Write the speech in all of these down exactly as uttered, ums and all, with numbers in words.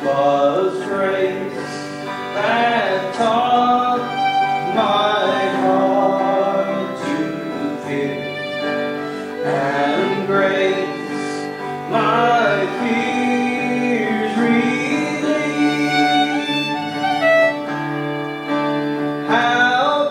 'twas grace that taught my heart to fear, and grace my fears relieved. How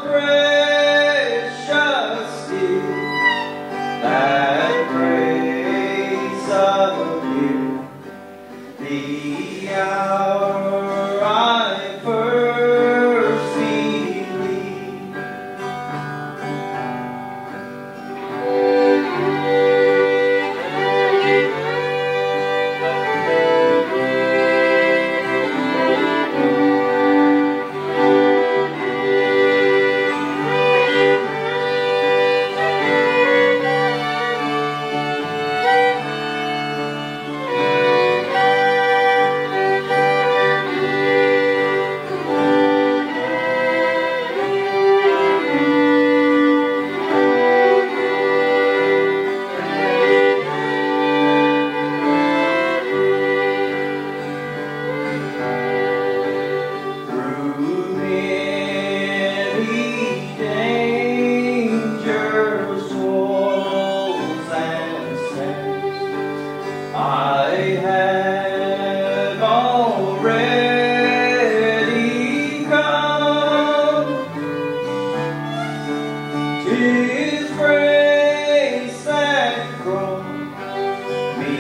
precious is that grace appeared the hour I first believed. Through many dangers, toils, and snares, I have already come. 'Tis grace that brought me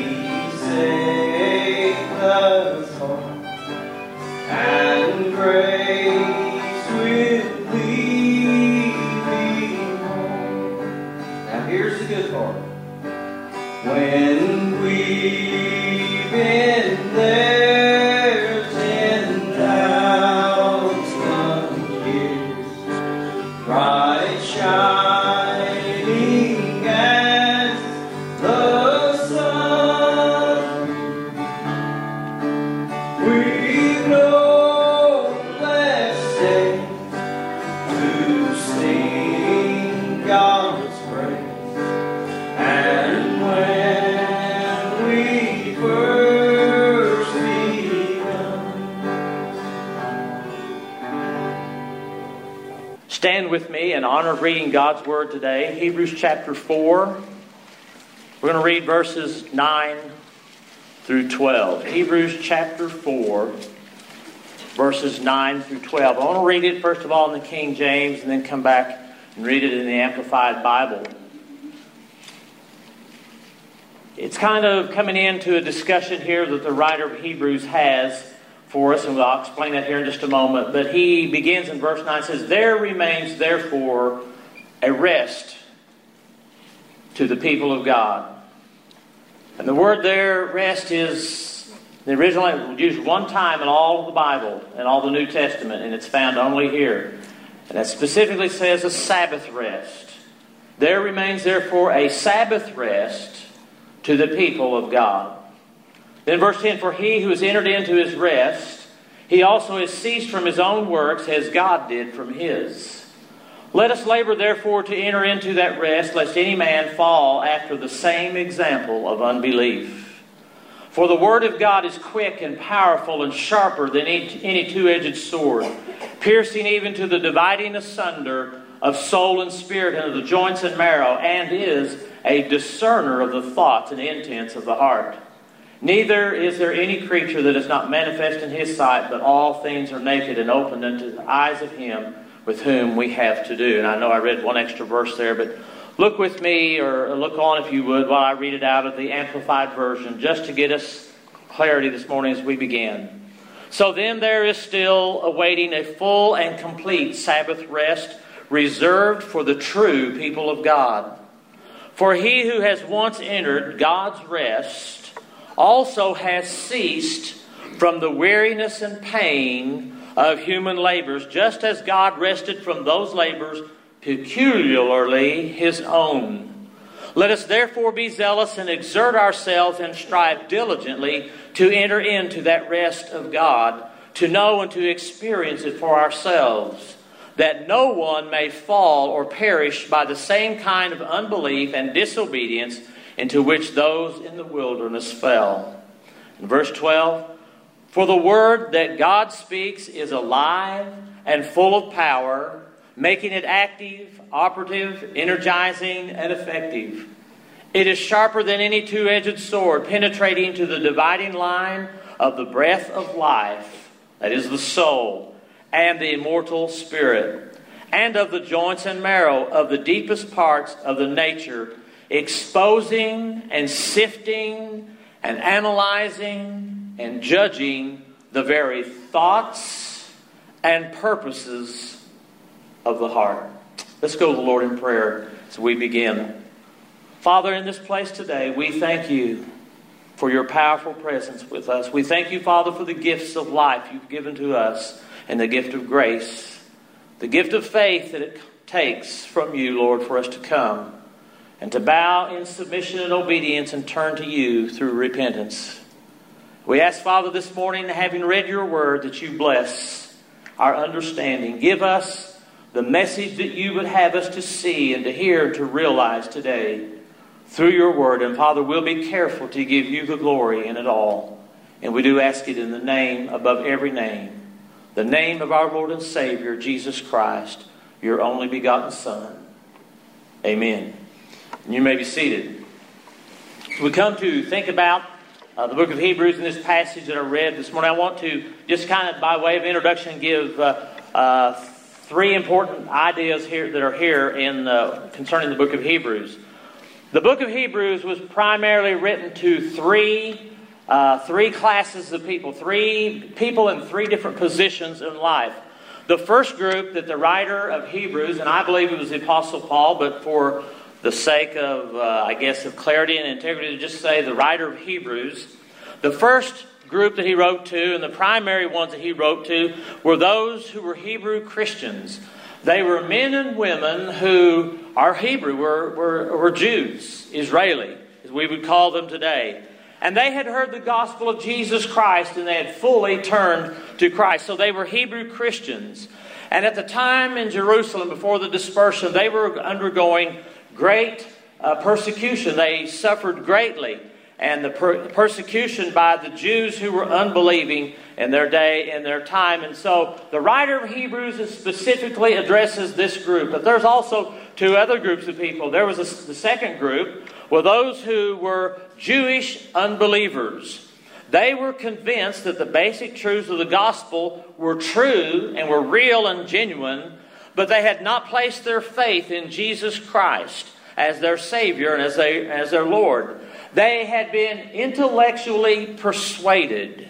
safe thus far, and grace will lead me home. Now here's the good part. When we've been there ten thousand years, bright shining as the sun, we've no less days to sing God's praise. And when we first begun. Stand with me in honor of reading God's Word today. Hebrews chapter four. We're going to read verses nine through twelve. Hebrews chapter four, verses nine through twelve. I want to read it first of all in the King James and then come back and read it in the Amplified Bible. It's kind of coming into a discussion here that the writer of Hebrews has for us, and I'll explain that here in just a moment. But he begins in verse nine, says, "There remains therefore a rest to the people of God." And the word there, rest, is the original language used one time in all of the Bible and all the New Testament, and it's found only here. And that specifically says a Sabbath rest. There remains therefore a Sabbath rest to the people of God. Then verse ten, "For he who has entered into his rest, he also has ceased from his own works as God did from his. Let us labor therefore to enter into that rest, lest any man fall after the same example of unbelief. For the word of God is quick and powerful and sharper than any two-edged sword, piercing even to the dividing asunder of soul and spirit and of the joints and marrow, and is a discerner of the thoughts and intents of the heart. Neither is there any creature that is not manifest in his sight, but all things are naked and opened unto the eyes of him with whom we have to do." And I know I read one extra verse there, but look with me, or look on if you would, while I read it out of the Amplified Version, just to get us clarity this morning as we begin. "So then there is still awaiting a full and complete Sabbath rest reserved for the true people of God. For he who has once entered God's rest also has ceased from the weariness and pain of human labors, just as God rested from those labors, peculiarly his own. Let us therefore be zealous and exert ourselves and strive diligently to enter into that rest of God, to know and to experience it for ourselves, that no one may fall or perish by the same kind of unbelief and disobedience into which those in the wilderness fell." In verse twelve, For the word that God speaks is alive and full of power, making it active, operative, energizing, and effective. It is sharper than any two-edged sword, penetrating to the dividing line of the breath of life, that is the soul, and the immortal spirit, and of the joints and marrow of the deepest parts of the nature, exposing and sifting and analyzing and judging the very thoughts and purposes of the heart. Let's go to the Lord in prayer as we begin. Father, in this place today, we thank you for your powerful presence with us. We thank you, Father, for the gifts of life you've given to us and the gift of grace, the gift of faith that it takes from you, Lord, for us to come and to bow in submission and obedience and turn to you through repentance. We ask, Father, this morning, having read your word, that you bless our understanding. Give us the message that you would have us to see and to hear and to realize today through your word. And Father, we'll be careful to give you the glory in it all. And we do ask it in the name above every name, the name of our Lord and Savior, Jesus Christ, your only begotten Son. Amen. And you may be seated. We come to think about uh, the book of Hebrews in this passage that I read this morning. I want to just kind of, by way of introduction, give uh, uh, three important ideas here that are here in uh, concerning the book of Hebrews. The book of Hebrews was primarily written to three uh, three classes of people, three people in three different positions in life. The first group that the writer of Hebrews, and I believe it was the Apostle Paul, but for the sake of, uh, I guess, of clarity and integrity, to just say the writer of Hebrews, the first group that he wrote to, and the primary ones that he wrote to, were those who were Hebrew Christians. They were men and women who are Hebrew, were, were, were Jews, Israeli, as we would call them today. And they had heard the gospel of Jesus Christ, and they had fully turned to Christ. So they were Hebrew Christians. And at the time in Jerusalem, before the dispersion, they were undergoing great uh, persecution. They suffered greatly. And the per- persecution by the Jews who were unbelieving in their day and their time. And so the writer of Hebrews specifically addresses this group. But there's also two other groups of people. There was a, the second group were those who were Jewish unbelievers. They were convinced that the basic truths of the gospel were true and were real and genuine, but they had not placed their faith in Jesus Christ as their Savior and as, they, as their Lord. They had been intellectually persuaded,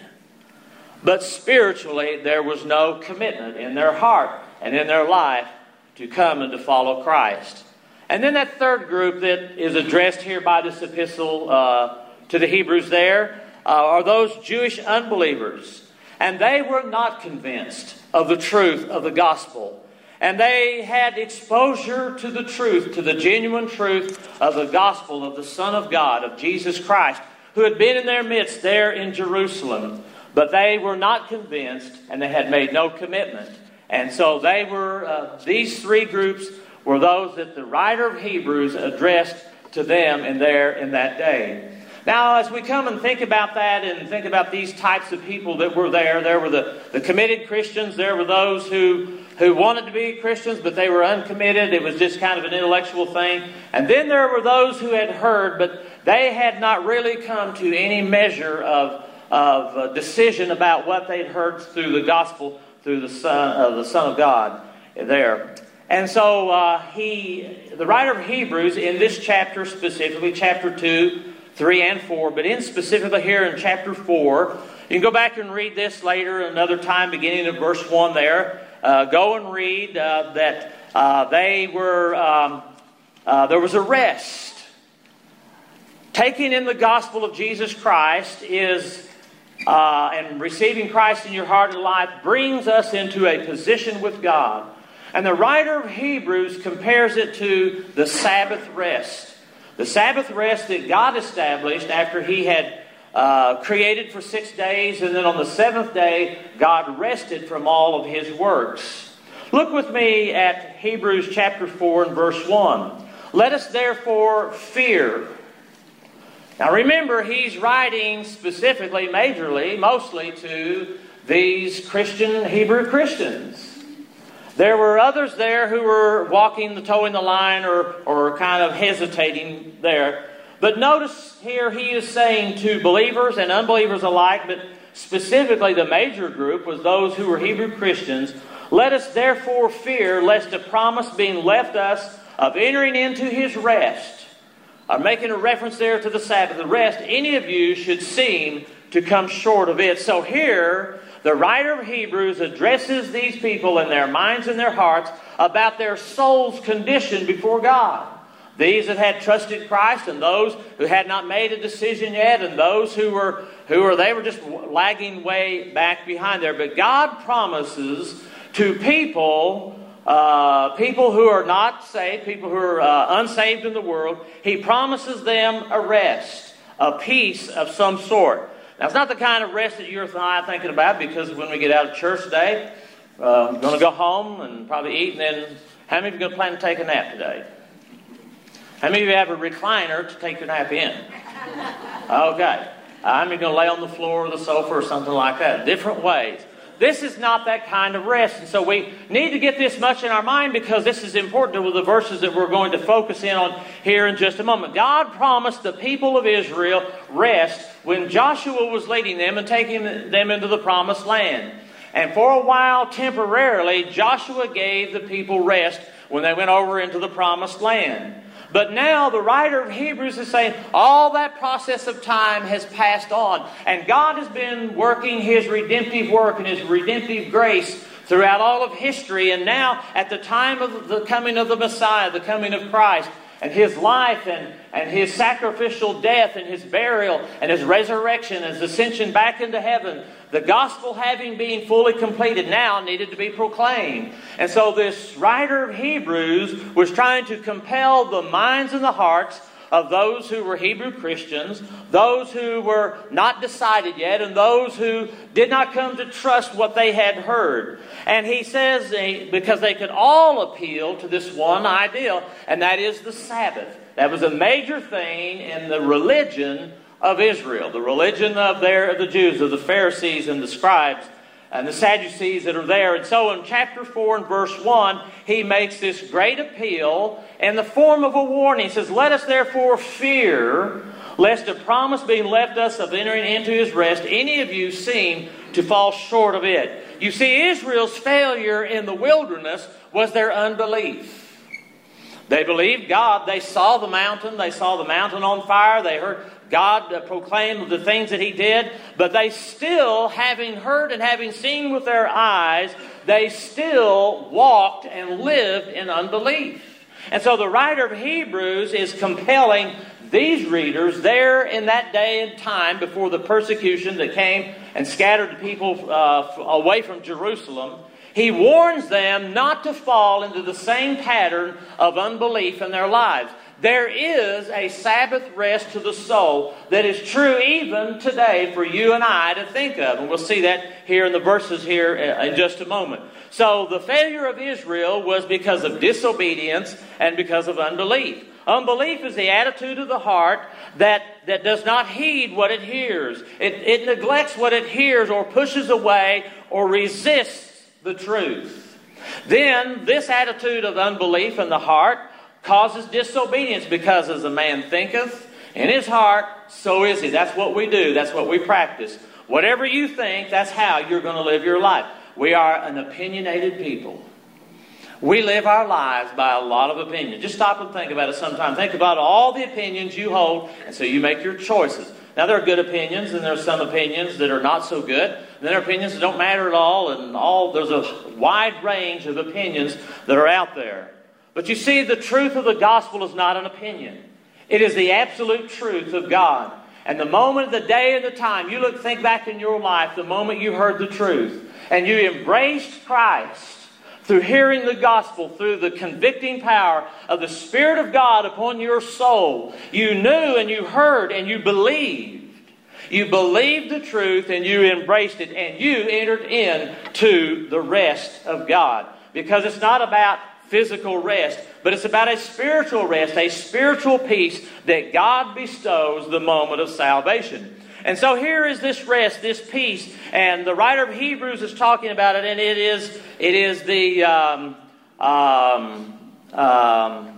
but spiritually there was no commitment in their heart and in their life to come and to follow Christ. And then that third group that is addressed here by this epistle uh, to the Hebrews there uh, are those Jewish unbelievers. And they were not convinced of the truth of the gospel. And they had exposure to the truth, to the genuine truth of the gospel of the Son of God, of Jesus Christ, who had been in their midst there in Jerusalem. But they were not convinced, and they had made no commitment. And so they were, uh, these three groups were those that the writer of Hebrews addressed to them in there in that day. Now, as we come and think about that and think about these types of people that were there, there were the, the committed Christians, there were those who, who wanted to be Christians, but they were uncommitted. It was just kind of an intellectual thing. And then there were those who had heard, but they had not really come to any measure of, of uh, decision about what they'd heard through the gospel, through the Son, uh, the Son of God there. And so uh, he, the writer of Hebrews, in this chapter specifically, chapter two, three, and four, but in specifically here in chapter four, you can go back and read this later another time, beginning of verse one there. Uh, go and read uh, that uh, they were, um, uh, there was a rest. Taking in the gospel of Jesus Christ is, uh, and receiving Christ in your heart and life brings us into a position with God. And the writer of Hebrews compares it to the Sabbath rest. The Sabbath rest that God established after He had uh, created for six days. And then on the seventh day, God rested from all of His works. Look with me at Hebrews chapter four and verse one. Let us therefore fear. Now remember, he's writing specifically, majorly, mostly to these Christian, Hebrew Christians. There were others there who were walking, the towing the line, or, or kind of hesitating there. But notice here he is saying to believers and unbelievers alike, but specifically the major group was those who were Hebrew Christians, let us therefore fear lest a promise being left us of entering into his rest. I'm making a reference there to the Sabbath, the rest, any of you should seem to come short of it. So here, the writer of Hebrews addresses these people in their minds and their hearts about their soul's condition before God. These that had trusted Christ, and those who had not made a decision yet, and those who were who were they were just lagging way back behind there. But God promises to people, uh, people who are not saved, people who are uh, unsaved in the world, He promises them a rest, a peace of some sort. Now, it's not the kind of rest that you're thinking about, because when we get out of church today, uh, I'm going to go home and probably eat, and then how many of you are going to plan to take a nap today? How many of you have a recliner to take your nap in? Okay. How many are going to lay on the floor or the sofa or something like that? Different ways. This is not that kind of rest. And so we need to get this much in our mind, because this is important to the verses that we're going to focus in on here in just a moment. God promised the people of Israel rest when Joshua was leading them and taking them into the promised land. And for a while, temporarily, Joshua gave the people rest when they went over into the promised land. But now the writer of Hebrews is saying all that process of time has passed on. And God has been working His redemptive work and His redemptive grace throughout all of history. And now at the time of the coming of the Messiah, the coming of Christ, and His life and, and His sacrificial death and His burial and His resurrection and His ascension back into heaven, the gospel having been fully completed now needed to be proclaimed. And so this writer of Hebrews was trying to compel the minds and the hearts of those who were Hebrew Christians, those who were not decided yet, and those who did not come to trust what they had heard. And he says, because they could all appeal to this one ideal, and that is the Sabbath. That was a major thing in the religion of Israel, the religion of their of the Jews, of the Pharisees and the scribes and the Sadducees that are there. And so in chapter four and verse one, he makes this great appeal in the form of a warning. He says, let us therefore fear, lest a promise being left us of entering into His rest, any of you seem to fall short of it. You see, Israel's failure in the wilderness was their unbelief. They believed God. They saw the mountain. They saw the mountain on fire. They heard God uh, proclaim the things that He did. But they still, having heard and having seen with their eyes, they still walked and lived in unbelief. And so the writer of Hebrews is compelling these readers there in that day and time before the persecution that came and scattered the people uh, away from Jerusalem. He warns them not to fall into the same pattern of unbelief in their lives. There is a Sabbath rest to the soul that is true even today for you and I to think of. And we'll see that here in the verses here in just a moment. So the failure of Israel was because of disobedience and because of unbelief. Unbelief is the attitude of the heart that, that does not heed what it hears. It, it neglects what it hears or pushes away or resists the truth. Then this attitude of unbelief in the heart causes disobedience, because as a man thinketh in his heart, so is he. That's what we do. That's what we practice. Whatever you think, that's how you're going to live your life. We are an opinionated people. We live our lives by a lot of opinions. Just stop and think about it sometime. Think about all the opinions you hold, and so you make your choices. Now, there are good opinions, and there are some opinions that are not so good. And then there are opinions that don't matter at all, and all there's a wide range of opinions that are out there. But you see, the truth of the gospel is not an opinion. It is the absolute truth of God. And the moment, the day, and the time, you look, think back in your life, the moment you heard the truth, and you embraced Christ, through hearing the gospel, through the convicting power of the Spirit of God upon your soul, you knew and you heard and you believed. You believed the truth and you embraced it, and you entered into the rest of God. Because it's not about physical rest, but it's about a spiritual rest, a spiritual peace that God bestows the moment of salvation. And so here is this rest, this peace, and the writer of Hebrews is talking about it, and it is it is the um, um, um,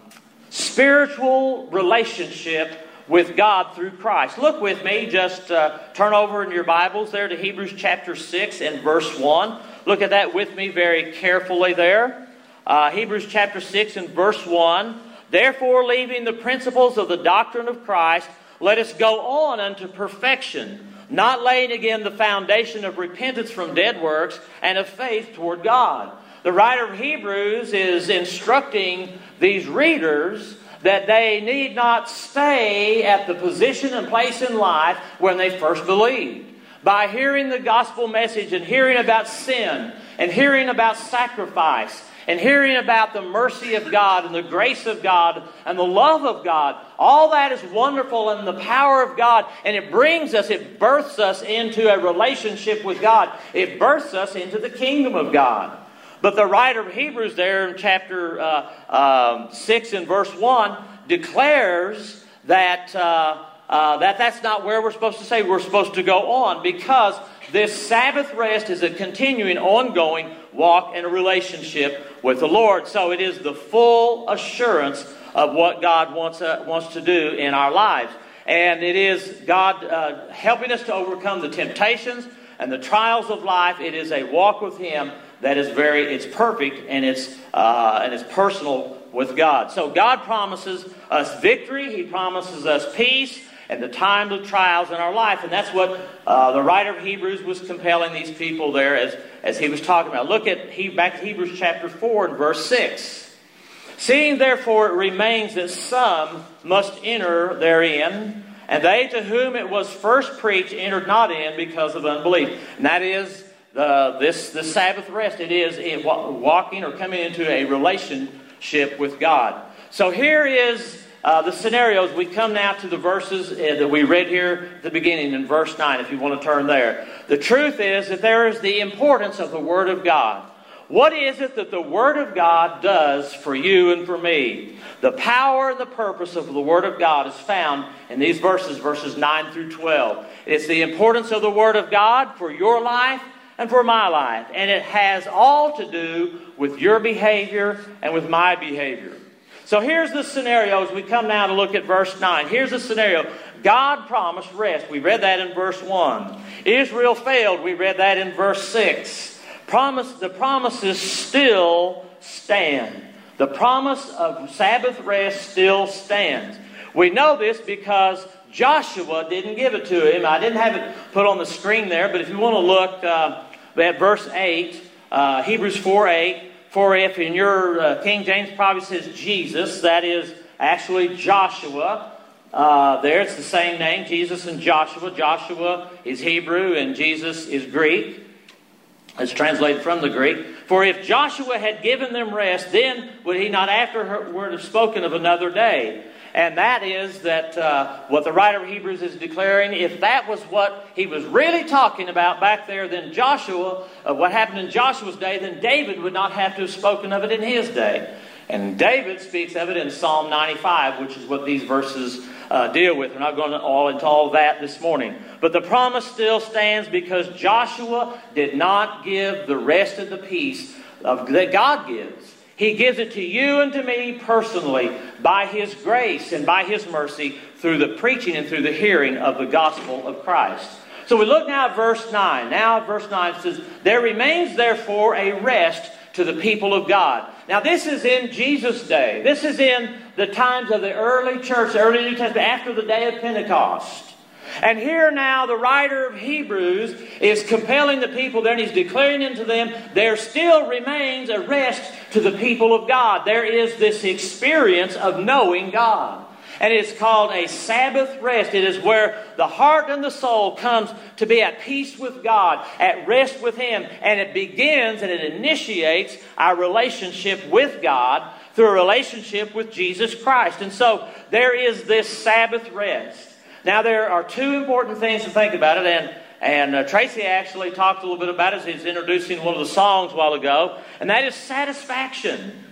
spiritual relationship with God through Christ. Look with me, just uh, turn over in your Bibles there to Hebrews chapter six and verse one. Look at that with me very carefully there. Uh, Hebrews chapter six and verse one. Therefore, leaving the principles of the doctrine of Christ, let us go on unto perfection, not laying again the foundation of repentance from dead works and of faith toward God. The writer of Hebrews is instructing these readers that they need not stay at the position and place in life when they first believed. By hearing the gospel message and hearing about sin and hearing about sacrifice and hearing about the mercy of God and the grace of God and the love of God, all that is wonderful and the power of God, and it brings us, it births us into a relationship with God. It births us into the kingdom of God. But the writer of Hebrews there in chapter uh, uh, six and verse one declares that, uh, uh, that that's not where we're supposed to say. We're supposed to go on, because this Sabbath rest is a continuing, ongoing walk in a relationship with the Lord. So it is the full assurance of what God wants, uh, wants to do in our lives. And it is God uh, helping us to overcome the temptations and the trials of life. It is a walk with Him that is very, it's perfect, and it's uh, and it's personal with God. So God promises us victory. He promises us peace at the time of trials in our life. And that's what uh, the writer of Hebrews was compelling these people there as, as he was talking about. Look at he, back to Hebrews chapter four and verse six. Seeing therefore it remains that some must enter therein, and they to whom it was first preached entered not in because of unbelief. And that is the, this, this Sabbath rest. It is it, walking or coming into a relationship with God. So here is Uh, the scenarios. We come now to the verses uh, that we read here at the beginning in verse nine, if you want to turn there. The truth is that there is the importance of the Word of God. What is it that the Word of God does for you and for me? The power and the purpose of the Word of God is found in these verses, verses nine through twelve. It's the importance of the Word of God for your life and for my life. And it has all to do with your behavior and with my behavior. So here's the scenario as we come now to look at verse nine. Here's the scenario. God promised rest. We read that in verse one. Israel failed. We read that in verse six. Promise, the promises still stand. The promise of Sabbath rest still stands. We know this because Joshua didn't give it to him. I didn't have it put on the screen there, but if you want to look uh, at verse eight, uh, Hebrews four eight, for if in your uh, King James probably says Jesus, that is actually Joshua. Uh, there it's the same name, Jesus and Joshua. Joshua is Hebrew and Jesus is Greek. It's translated from the Greek. For if Joshua had given them rest, then would he not afterward have spoken of another day? And that is that uh, what the writer of Hebrews is declaring, if that was what he was really talking about back there, then Joshua, uh, what happened in Joshua's day, then David would not have to have spoken of it in his day. And David speaks of it in Psalm ninety-five, which is what these verses uh, deal with. We're not going to all into all of that this morning. But the promise still stands because Joshua did not give the rest of the peace of, that God gives. He gives it to you and to me personally by His grace and by His mercy through the preaching and through the hearing of the gospel of Christ. So we look now at verse nine. Now verse nine says, there remains therefore a rest to the people of God. Now this is in Jesus' day. This is in the times of the early church, the early New Testament, after the day of Pentecost. And here now the writer of Hebrews is compelling the people there, and he's declaring unto them, there still remains a rest to the people of God. There is this experience of knowing God. And it's called a Sabbath rest. It is where the heart and the soul comes to be at peace with God, at rest with Him. And it begins and it initiates our relationship with God through a relationship with Jesus Christ. And so there is this Sabbath rest. Now there are two important things to think about it. And And uh, Tracy actually talked a little bit about it as he was introducing one of the songs a while ago. And that is satisfaction.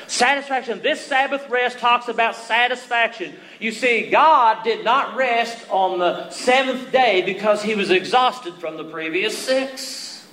Satisfaction. This Sabbath rest talks about satisfaction. You see, God did not rest on the seventh day because He was exhausted from the previous six.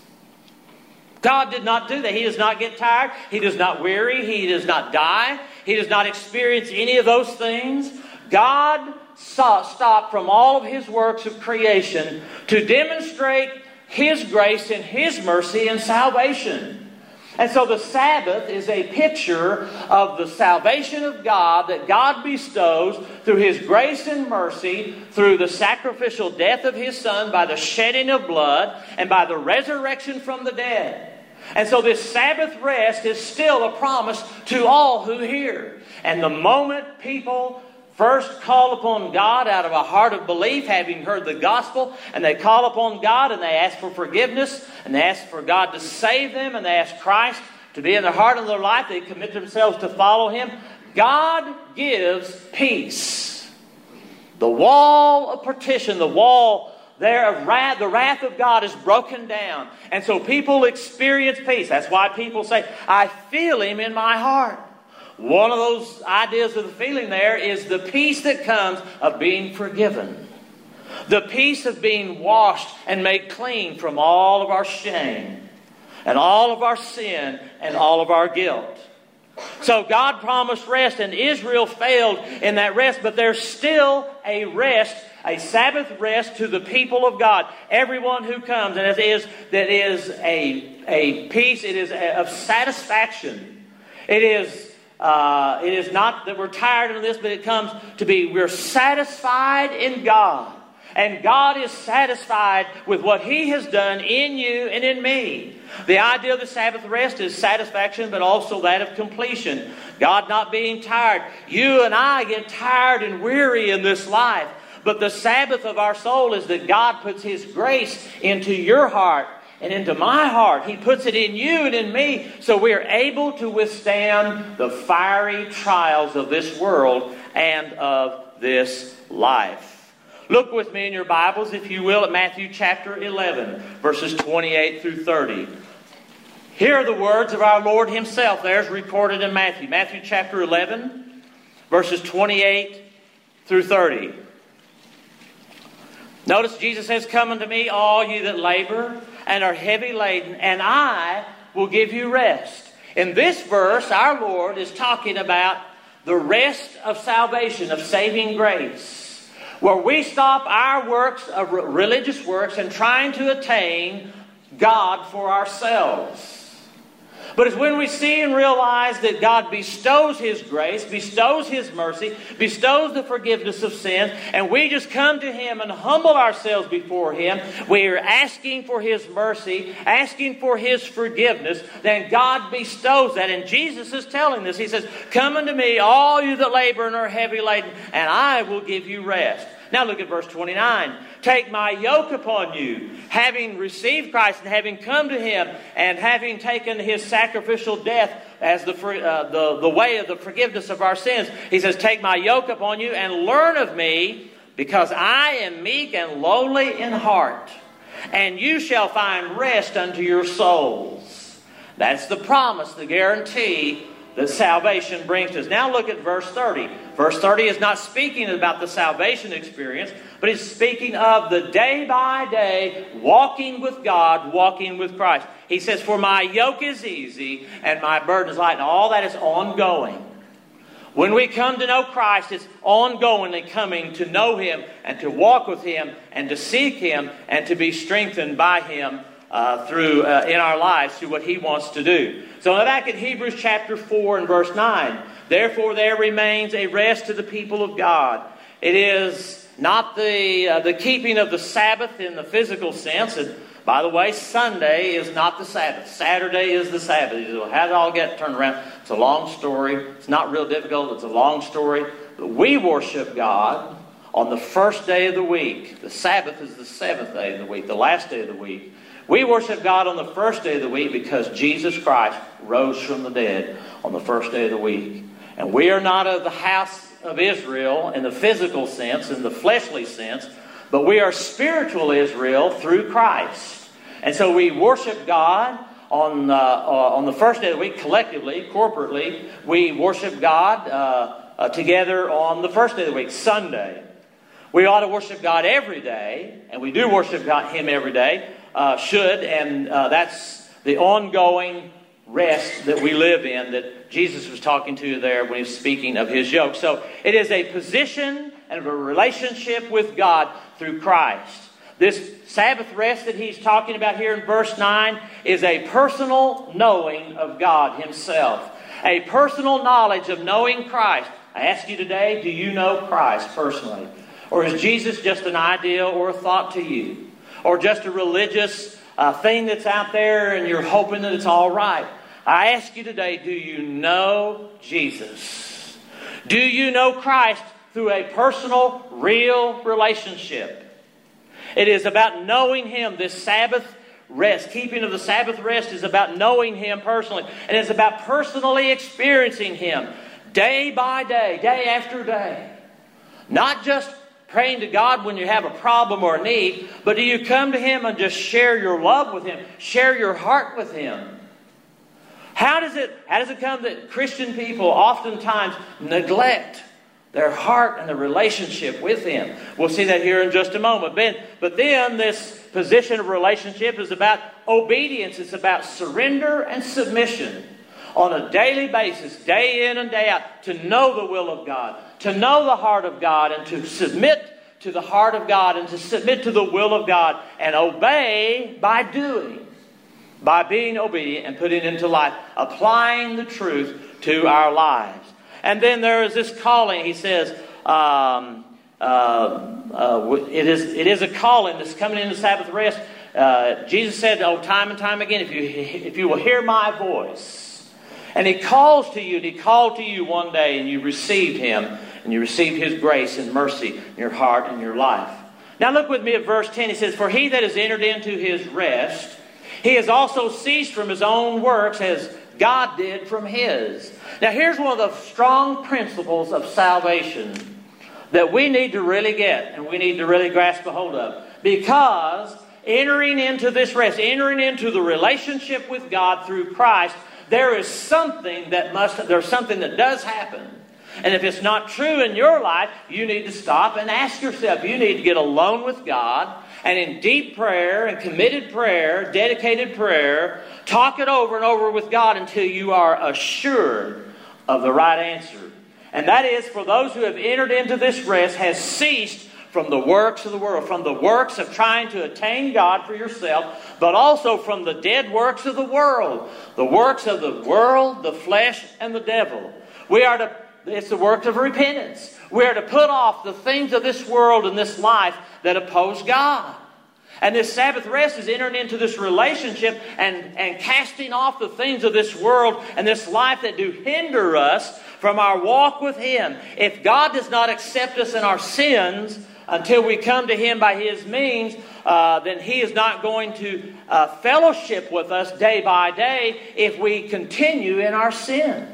God did not do that. He does not get tired. He does not weary. He does not die. He does not experience any of those things. God saw, stopped from all of His works of creation to demonstrate His grace and His mercy and salvation. And so the Sabbath is a picture of the salvation of God that God bestows through His grace and mercy, through the sacrificial death of His Son, by the shedding of blood, and by the resurrection from the dead. And so this Sabbath rest is still a promise to all who hear. And the moment people first call upon God out of a heart of belief, having heard the gospel, and they call upon God and they ask for forgiveness, and they ask for God to save them, and they ask Christ to be in the heart of their life, they commit themselves to follow Him, God gives peace. The wall of partition, the wall there of wrath, the wrath of God is broken down. And so people experience peace. That's why people say, I feel Him in my heart. One of those ideas of the feeling there is the peace that comes of being forgiven. The peace of being washed and made clean from all of our shame and all of our sin and all of our guilt. So God promised rest, and Israel failed in that rest, but there's still a rest, a Sabbath rest to the people of God. Everyone who comes, and it is that is a, a peace, it is a, of satisfaction. It is Uh, it is not that we're tired of this, but it comes to be we're satisfied in God. And God is satisfied with what He has done in you and in me. The idea of the Sabbath rest is satisfaction, but also that of completion. God not being tired. You and I get tired and weary in this life. But the Sabbath of our soul is that God puts His grace into your heart and into my heart. He puts it in you and in me, so we are able to withstand the fiery trials of this world and of this life. Look with me in your Bibles, if you will, at Matthew chapter eleven, verses twenty-eight through thirty. Here are the words of our Lord Himself. There's recorded in Matthew. Matthew chapter eleven, verses twenty-eight through thirty. Notice Jesus says, Come unto me, all you that labor and are heavy laden, and I will give you rest. In this verse, our Lord is talking about the rest of salvation, of saving grace, where we stop our works, of religious works, and trying to attain God for ourselves. But it's when we see and realize that God bestows His grace, bestows His mercy, bestows the forgiveness of sin, and we just come to Him and humble ourselves before Him, we are asking for His mercy, asking for His forgiveness, then God bestows that. And Jesus is telling this. He says, Come unto me, all you that labor and are heavy laden, and I will give you rest. Now look at verse twenty-nine. Take my yoke upon you, having received Christ and having come to Him and having taken His sacrificial death as the, uh, the, the way of the forgiveness of our sins. He says, take my yoke upon you and learn of me, because I am meek and lowly in heart, and you shall find rest unto your souls. That's the promise, the guarantee that salvation brings to us. Now look at verse thirty. Verse thirty is not speaking about the salvation experience, but it's speaking of the day by day walking with God, walking with Christ. He says, For my yoke is easy and my burden is light. And all that is ongoing. When we come to know Christ, it's ongoingly coming to know Him and to walk with Him and to seek Him and to be strengthened by Him Uh, through uh, in our lives through what He wants to do. So back in Hebrews chapter four and verse nine, therefore there remains a rest to the people of God. It is not the uh, the keeping of the Sabbath in the physical sense. And by the way, Sunday is not the Sabbath. Saturday is the Sabbath. How did it all get turned around? It's a long story. It's not real difficult. It's a long story. But we worship God on the first day of the week. The Sabbath is the seventh day of the week, the last day of the week. We worship God on the first day of the week because Jesus Christ rose from the dead on the first day of the week. And we are not of the house of Israel in the physical sense, in the fleshly sense, but we are spiritual Israel through Christ. And so we worship God on, uh, uh, on the first day of the week, collectively, corporately, we worship God uh, uh, together on the first day of the week, Sunday. We ought to worship God every day, and we do worship God, Him every day, uh, should, and uh, that's the ongoing rest that we live in that Jesus was talking to there when he was speaking of His yoke. So it is a position and a relationship with God through Christ. This Sabbath rest that he's talking about here in verse nine is a personal knowing of God Himself. A personal knowledge of knowing Christ. I ask you today, do you know Christ personally? Or is Jesus just an idea or a thought to you? Or just a religious uh, thing that's out there and you're hoping that it's all right? I ask you today, do you know Jesus? Do you know Christ through a personal, real relationship? It is about knowing Him. This Sabbath rest, keeping of the Sabbath rest, is about knowing Him personally. And it's about personally experiencing Him day by day, day after day. Not just praying to God when you have a problem or a need, but do you come to Him and just share your love with Him, share your heart with Him? How does it, how does it come that Christian people oftentimes neglect their heart and the relationship with Him? We'll see that here in just a moment. But then this position of relationship is about obedience. It's about surrender and submission on a daily basis, day in and day out, to know the will of God, to know the heart of God, and to submit to the heart of God, and to submit to the will of God, and obey by doing, by being obedient and putting into life, applying the truth to our lives. And then there is this calling. He says, um, uh, uh, it is it is a calling that's coming into Sabbath rest. Uh, Jesus said, oh, time and time again, if you if you will hear my voice. And He calls to you, and He called to you one day, and you received Him, and you received His grace and mercy in your heart and your life. Now look with me at verse ten. He says, for he that is entered into his rest, he has also ceased from his own works as God did from His. Now here's one of the strong principles of salvation that we need to really get, and we need to really grasp a hold of. Because entering into this rest, entering into the relationship with God through Christ, there is something that must, there's something that does happen. And if it's not true in your life, you need to stop and ask yourself. You need to get alone with God, and in deep prayer and committed prayer, dedicated prayer, talk it over and over with God until you are assured of the right answer. And that is, for those who have entered into this rest, has ceased from the works of the world, from the works of trying to attain God for yourself, but also from the dead works of the world, the works of the world, the flesh, and the devil. We are to, it's the work of repentance. We are to put off the things of this world and this life that oppose God. And this Sabbath rest is entering into this relationship and, and casting off the things of this world and this life that do hinder us from our walk with Him. If God does not accept us in our sins until we come to Him by His means, uh, then He is not going to uh, fellowship with us day by day if we continue in our sins.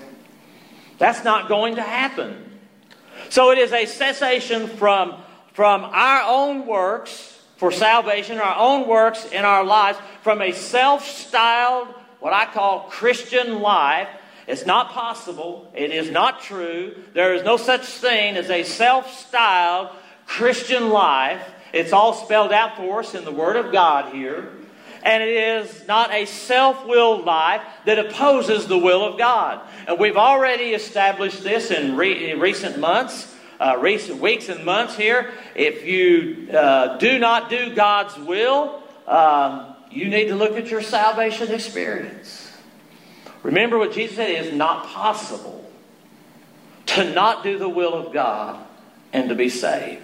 That's not going to happen. So it is a cessation from, from our own works for salvation, our own works in our lives, from a self-styled, what I call Christian life. It's not possible. It is not true. There is no such thing as a self-styled Christian life. It's all spelled out for us in the Word of God here. And it is not a self-willed life that opposes the will of God. And we've already established this in, re- in recent months, uh, recent weeks and months here. If you uh, do not do God's will, um, you need to look at your salvation experience. Remember what Jesus said, it is not possible to not do the will of God and to be saved.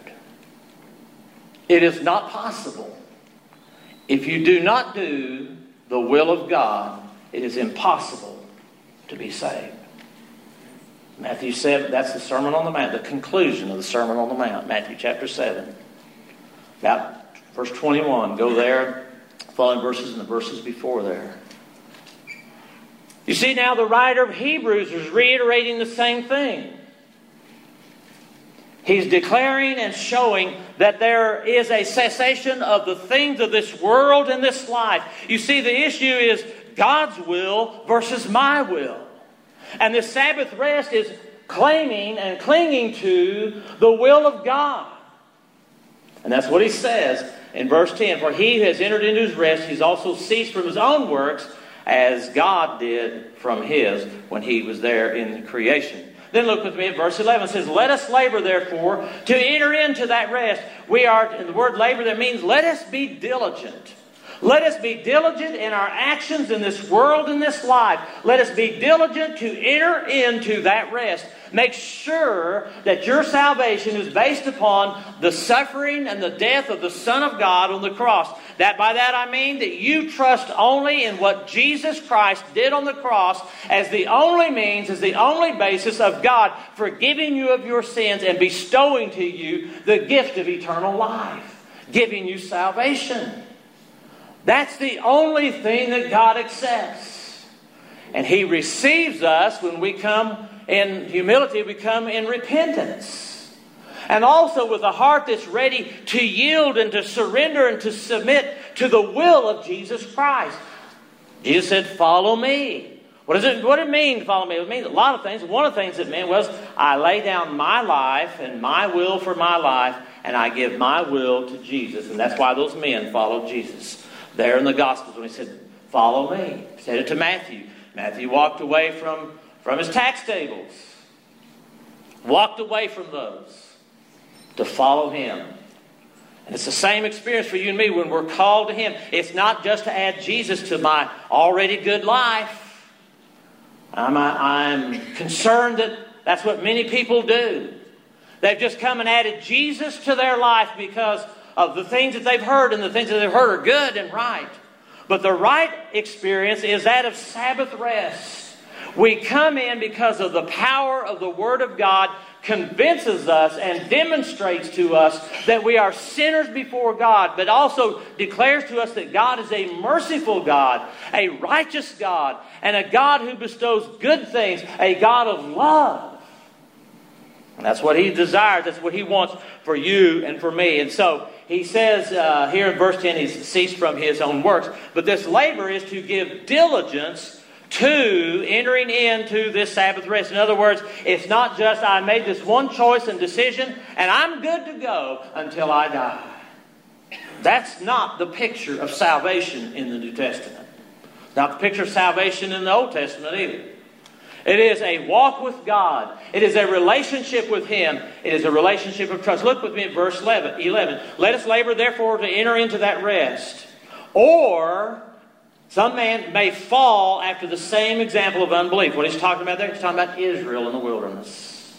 It is not possible. If you do not do the will of God, it is impossible to be saved. Matthew seven, that's the Sermon on the Mount, the conclusion of the Sermon on the Mount, Matthew chapter seven. About verse twenty-one, go there, following verses and the verses before there. You see, now the writer of Hebrews is reiterating the same thing. He's declaring and showing that there is a cessation of the things of this world and this life. You see, the issue is God's will versus my will. And this Sabbath rest is claiming and clinging to the will of God. And that's what he says in verse ten. For he who has entered into his rest, he's also ceased from his own works, as God did from his when he was there in creation. Then look with me at verse eleven. It says, let us labor, therefore, to enter into that rest. We are, and the word labor, that means let us be diligent. Let us be diligent in our actions in this world, in this life. Let us be diligent to enter into that rest. Make sure that your salvation is based upon the suffering and the death of the Son of God on the cross. That by that I mean that you trust only in what Jesus Christ did on the cross as the only means, as the only basis of God forgiving you of your sins and bestowing to you the gift of eternal life, giving you salvation. That's the only thing that God accepts. And He receives us when we come in humility, we come in repentance. And also with a heart that's ready to yield and to surrender and to submit to the will of Jesus Christ. Jesus said, follow me. What does it, what does it mean to follow me? It means a lot of things. One of the things it meant was I lay down my life and my will for my life, and I give my will to Jesus. And that's why those men followed Jesus. There in the Gospels when he said, follow me. He said it to Matthew. Matthew walked away from, from his tax tables. Walked away from those to follow him. And it's the same experience for you and me when we're called to him. It's not just to add Jesus to my already good life. I'm, I'm concerned that that's what many people do. They've just come and added Jesus to their life because of the things that they've heard, and the things that they've heard are good and right. But the right experience is that of Sabbath rest. We come in because of the power of the Word of God convinces us and demonstrates to us that we are sinners before God, but also declares to us that God is a merciful God, a righteous God, and a God who bestows good things, a God of love. And that's what He desires. That's what He wants for you and for me. And so He says uh, here in verse ten, He's ceased from His own works. But this labor is to give diligence to entering into this Sabbath rest. In other words, it's not just I made this one choice and decision and I'm good to go until I die. That's not the picture of salvation in the New Testament. Not the picture of salvation in the Old Testament either. It is a walk with God. It is a relationship with Him. It is a relationship of trust. Look with me at verse eleven. Let us labor therefore to enter into that rest. Or some man may fall after the same example of unbelief. What he's talking about there? He's talking about Israel in the wilderness.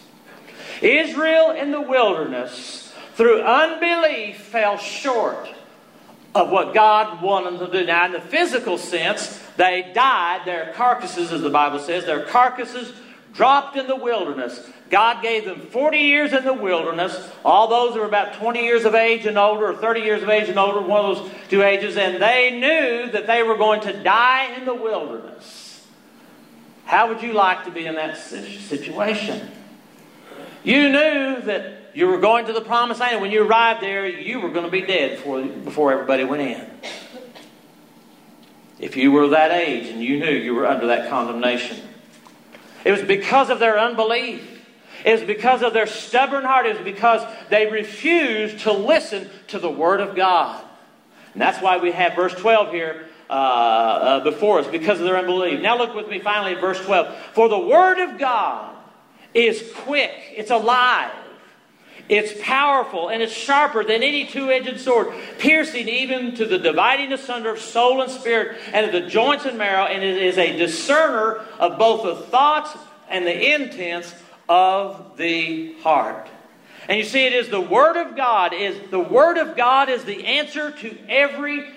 Israel in the wilderness, through unbelief, fell short of what God wanted them to do. Now, in the physical sense, they died. Their carcasses, as the Bible says, their carcasses dropped in the wilderness. God gave them forty years in the wilderness. All those were about twenty years of age and older, or thirty years of age and older, one of those two ages. And they knew that they were going to die in the wilderness. How would you like to be in that situation? You knew that you were going to the promised land. When you arrived there, you were going to be dead before, before everybody went in. If you were that age and you knew you were under that condemnation. It was because of their unbelief. It was because of their stubborn heart. It was because they refused to listen to the Word of God. And that's why we have verse twelve here uh, uh, before us, because of their unbelief. Now look with me finally at verse twelve. For the Word of God is quick. It's alive. It's powerful, and it's sharper than any two-edged sword, piercing even to the dividing asunder of soul and spirit, and of the joints and marrow, and it is a discerner of both the thoughts and the intents of the heart. And you see, it is the Word of God. Is the Word of God is the answer to every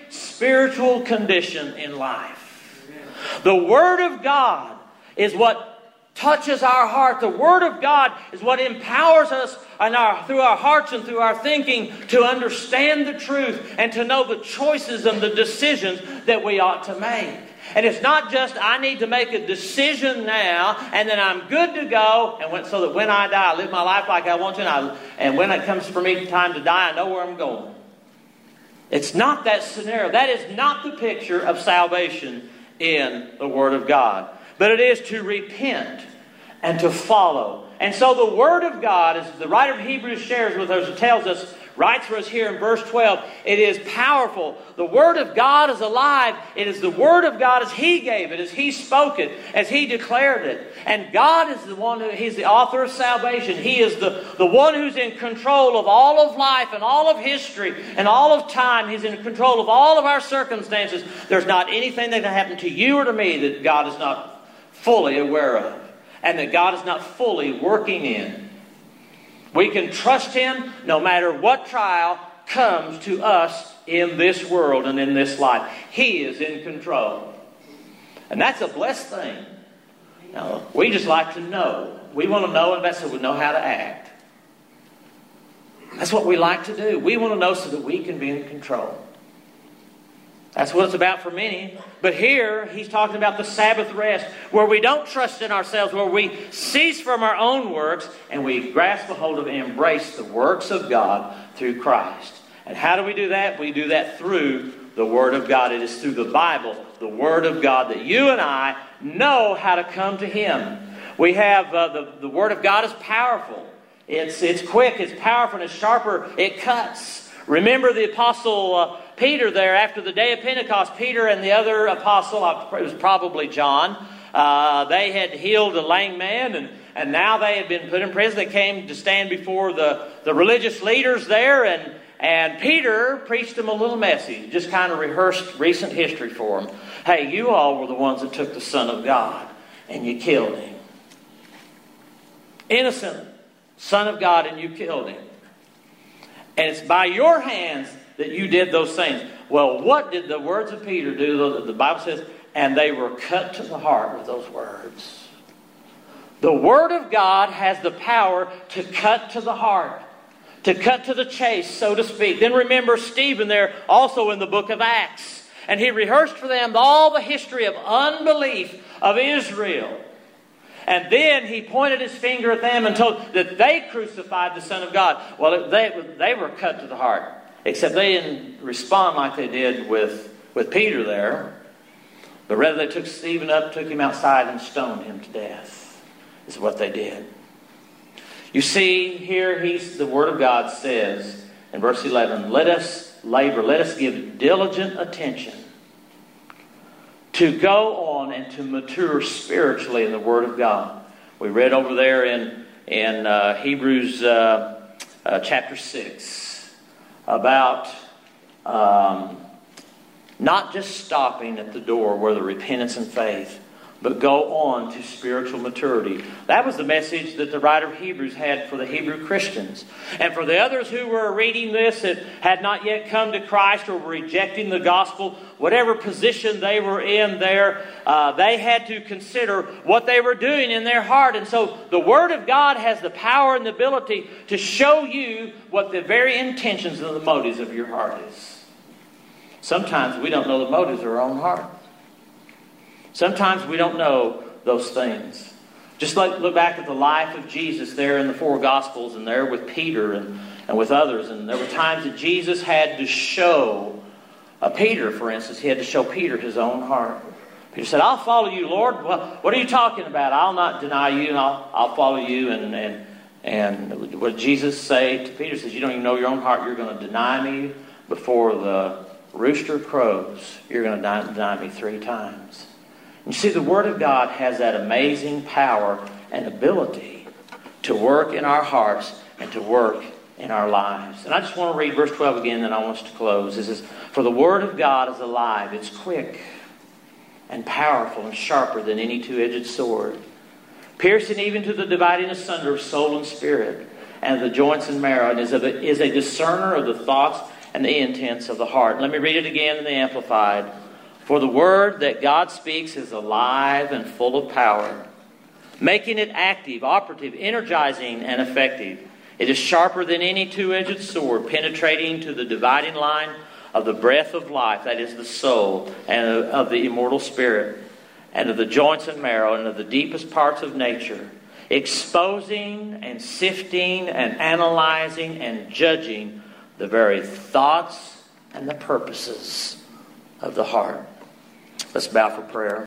spiritual condition in life. The Word of God is what touches our heart. The Word of God is what empowers us in our, through our hearts and through our thinking to understand the truth and to know the choices and the decisions that we ought to make. And it's not just, I need to make a decision now and then I'm good to go, and when, so that when I die, I live my life like I want to, and, I, and when it comes for me time to die, I know where I'm going. It's not that scenario. That is not the picture of salvation in the Word of God. But it is to repent and to follow. And so the Word of God, as the writer of Hebrews shares with us, tells us, writes for us here in verse twelve, it is powerful. The Word of God is alive. It is the Word of God as He gave it, as He spoke it, as He declared it. And God is the one who, He's the author of salvation. He is the, the one who's in control of all of life and all of history and all of time. He's in control of all of our circumstances. There's not anything that can happen to you or to me that God is not fully aware of, and that God is not fully working in. We can trust Him no matter what trial comes to us in this world and in this life. He is in control. And that's a blessed thing. Now, we just like to know. We want to know, and that's so we know how to act. That's what we like to do. We want to know so that we can be in control. That's what it's about for many. But here, he's talking about the Sabbath rest, where we don't trust in ourselves, where we cease from our own works, and we grasp a hold of and embrace the works of God through Christ. And how do we do that? We do that through the Word of God. It is through the Bible, the Word of God, that you and I know how to come to Him. We have, uh, the, the Word of God is powerful. It's, it's quick, it's powerful, and it's sharper. It cuts. Remember the Apostle Uh, Peter there, after the day of Pentecost, Peter and the other apostle, it was probably John, uh, they had healed a lame man, and, and now they had been put in prison. They came to stand before the, the religious leaders there, and, and Peter preached them a little message, just kind of rehearsed recent history for them. Hey, you all were the ones that took the Son of God, and you killed Him. Innocent Son of God, and you killed Him. And it's by your hands that you did those things. Well, what did the words of Peter do? The Bible says, and they were cut to the heart with those words. The Word of God has the power to cut to the heart, to cut to the chase, so to speak. Then remember Stephen there, also in the book of Acts. And he rehearsed for them all the history of unbelief of Israel. And then he pointed his finger at them and told that they crucified the Son of God. Well, they, they were cut to the heart. Except they didn't respond like they did with, with Peter there. But rather they took Stephen up, took him outside, and stoned him to death. Is what they did. You see, here he's, the Word of God says in verse eleven, let us labor, let us give diligent attention to go on and to mature spiritually in the Word of God. We read over there in, in uh, Hebrews uh, uh, chapter six. About um, not just stopping at the door where the repentance and faith, but go on to spiritual maturity. That was the message that the writer of Hebrews had for the Hebrew Christians. And for the others who were reading this that had not yet come to Christ or were rejecting the gospel, whatever position they were in there, uh, they had to consider what they were doing in their heart. And so the Word of God has the power and the ability to show you what the very intentions and the motives of your heart is. Sometimes we don't know the motives of our own heart. Sometimes we don't know those things. Just like look back at the life of Jesus there in the four Gospels and there with Peter and, and with others. And there were times that Jesus had to show, uh, Peter, for instance, he had to show Peter his own heart. Peter said, I'll follow you, Lord. Well, what are you talking about? I'll not deny you and I'll, I'll follow you. And, and, and what did Jesus say to Peter? He says, you don't even know your own heart. You're going to deny me before the rooster crows. You're going to deny me three times. You see, the Word of God has that amazing power and ability to work in our hearts and to work in our lives. And I just want to read verse twelve again, then I want us to close. This is, for the Word of God is alive. It's quick and powerful and sharper than any two-edged sword, piercing even to the dividing asunder of soul and spirit, and of the joints and marrow, and is a, is a discerner of the thoughts and the intents of the heart. Let me read it again in the Amplified. For the word that God speaks is alive and full of power, making it active, operative, energizing, and effective. It is sharper than any two-edged sword, penetrating to the dividing line of the breath of life, that is the soul, and of the immortal spirit, and of the joints and marrow, and of the deepest parts of nature, exposing and sifting and analyzing and judging the very thoughts and the purposes of the heart. Let's bow for prayer.